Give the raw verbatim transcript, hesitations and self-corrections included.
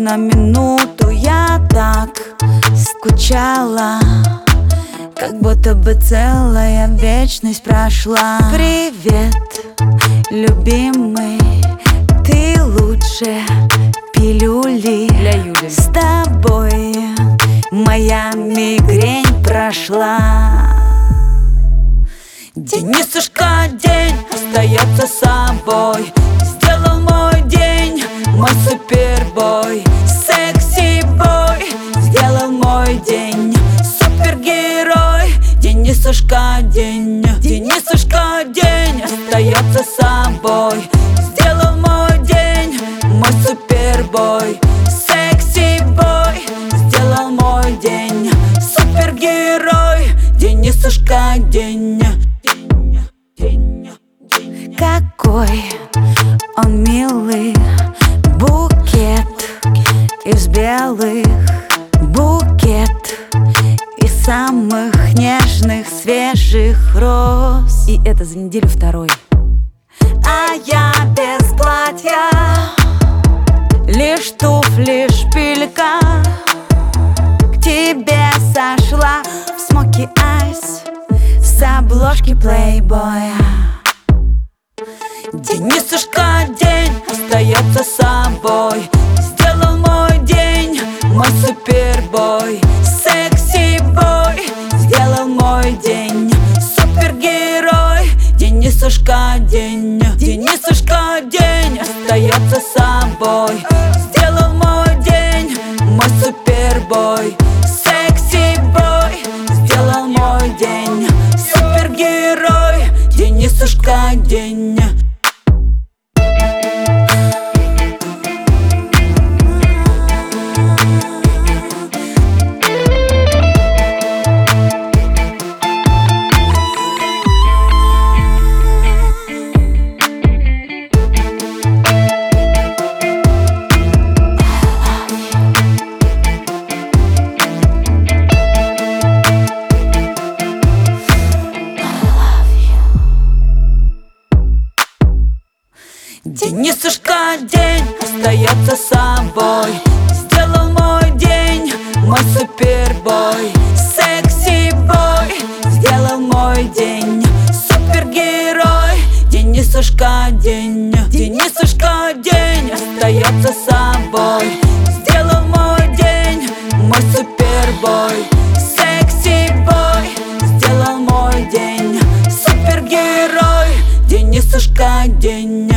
на минуту я так скучала, как будто бы целая вечность прошла. Привет, любимый, ты лучше пилюли. Для Юли. С тобой моя мигрень прошла. Денисушка день остается собой, сделал мой день мой супербой. Секси-бой сделал мой день, супергерой. Денисушка день, Денисушка день остается собой, сделал мой день мой супербой. Секси-бой сделал мой день, супергерой. Денисушка день. Какой он милый, букет из белых, букет из самых нежных свежих роз. И это за неделю второй. А я без платья, лишь туфли, шпилька, к тебе сошла в смоки айс с обложки плейбоя. Денисушка день остается собой, сделал мой день мой супербой. Секси-бой сделал мой день, супергерой. Денисушка день, Денисушка день остается собой, сделал мой день мой супербой. Секси-бой сделал мой день, супергерой. Денисушка день. Денисушка день остается собой, сделал мой день мой супербой. Секси-бой сделал мой день, супергерой. Денисушка день, Денисушка день остается собой, сделал мой день мой супербой. Секси-бой сделал мой день, супергерой. Денисушка день.